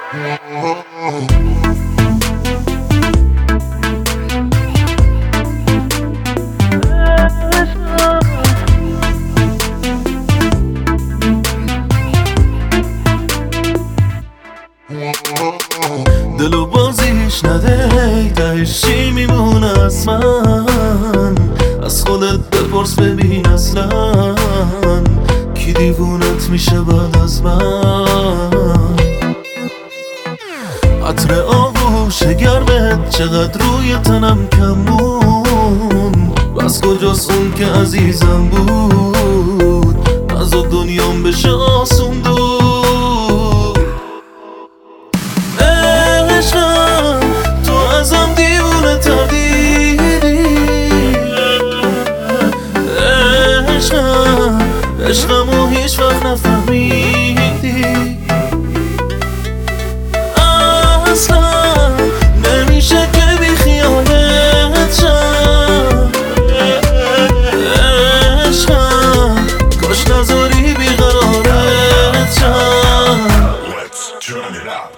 دلو بازیش نده تهش چی میمونه از من؟ از خودت بپرس ببین اصلا کی دیوونت میشه بعد از من؟ عطر آغوش گرمت چقدر روی تنم کمون، بس کجاست اون که عزیزم بود از دنیام بشه آسون دور. عشقم تو ازم دیوونه تر دیدی، عشقمو هیچ وقت نفهمیدی، اصلا نمیشه که بی خیالت شم. عشقم کاش نذاری بیقرارت شم. Let's turn it up.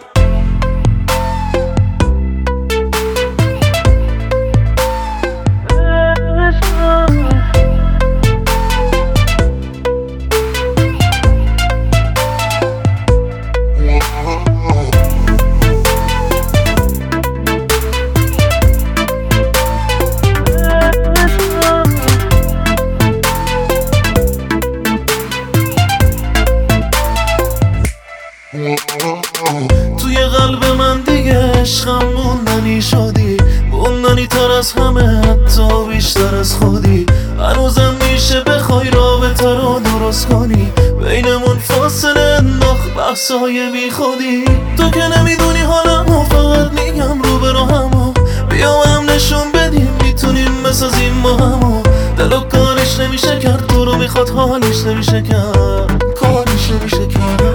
توی قلب من دیگه عشقم موندنی شدی، موندنی تر از همه حتی بیشتر از خودی. هنوزم میشه بخوای رابطه رو درست کنی، بینمون فاصله انداخت بحثای بی خودی. تو که نمیدونی حالمو فقط میگم رو به راهمو، بیا هم نشون بدیم میتونیم بسازیم با همو. دلو کارش نمیشه کرد، تو رو میخواد حالش نمیشه کرد، کارش نمیشه کرد.